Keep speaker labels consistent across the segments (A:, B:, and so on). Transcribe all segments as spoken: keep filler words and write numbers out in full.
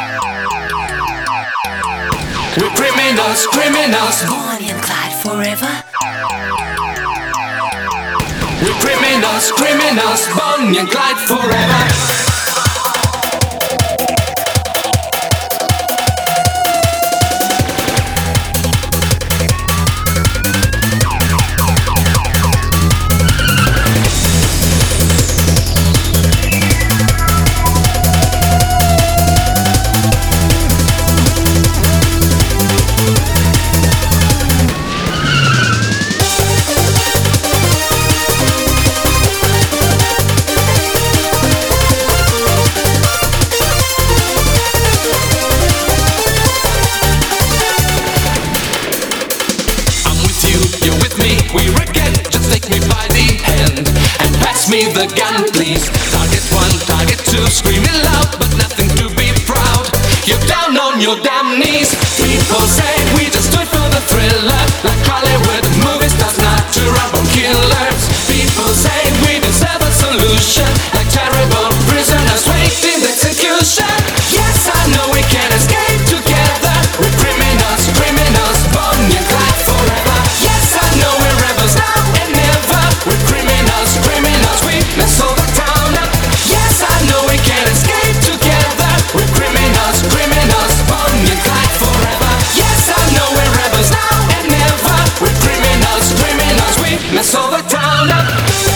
A: We're criminals, criminals,
B: Bonnie and Clyde forever.
A: we're criminals, criminals, Bonnie and Clyde forever. Me the gun, please. Target one, target two, screaming loud, but nothing to be proud. You're down on your damn knees. People say we just do it for the thriller, like Hollywood movies does not to run from killers. People say we deserve a solution, like terrible prisoners waiting execution. Yes, I know we can escape together. We're criminals, criminals, Bonnie and Clyde forever. Yes, I know we're rebels now and never. We're criminals, criminals. Mess all the town up. Yes, I know we can escape together. We're criminals, criminals, Bonnie and Clyde forever. Yes, I know we're rebels now and never. We're criminals, criminals. We mess all the town up.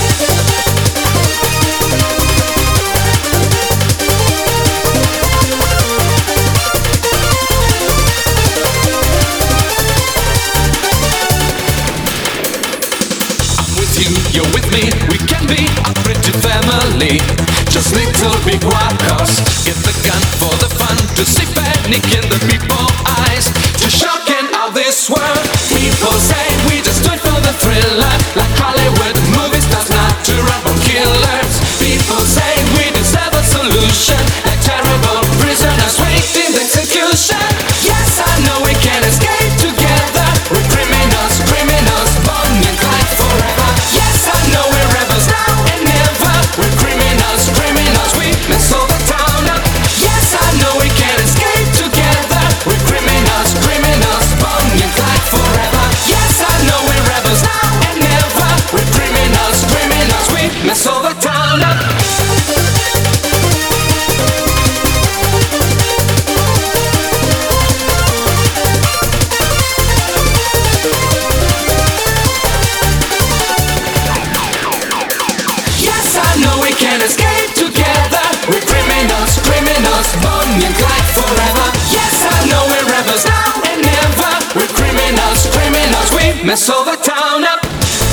A: You're with me, we can be a pretty family. Just little big walkers. Get the gun for the fun, to see panic in the people's eyes, to shocking of this world. People say we just do it for the thriller, like Hollywood movies does not to run from killers. People say we deserve a solution, like terrible prisoners waiting execution. Yes, I know we can escape together. We're criminals, criminals, Bonnie and Clyde forever. Yes, I know we're rebels now and never. We're criminals, criminals, we mess all the town up. Yes, I know we can escape together. We're criminals, criminals, Bonnie and Clyde forever. Yes, I know we're rebels now and never. We're criminals, criminals, we mess all the town up. Escape together. We're criminals, criminals, Bonnie and Clyde forever. Yes, I know we're rebels now and never. We're criminals, criminals, we mess all the town up.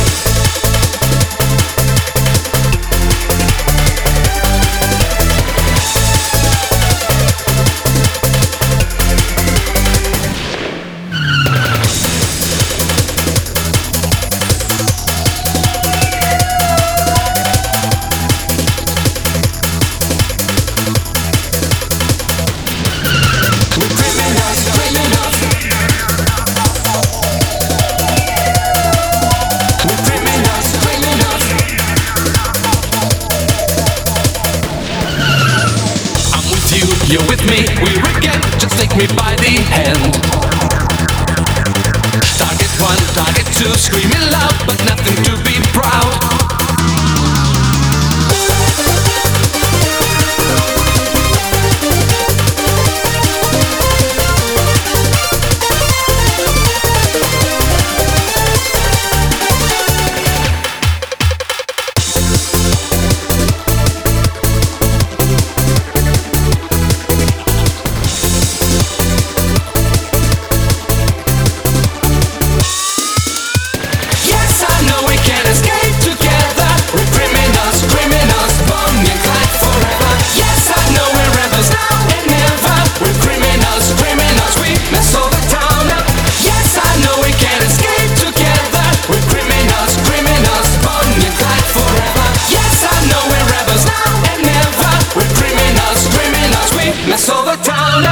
A: You're with me, we regret, just take me by the hand. Target one, target two, screaming loud, but nothing to be proud. Mess all the town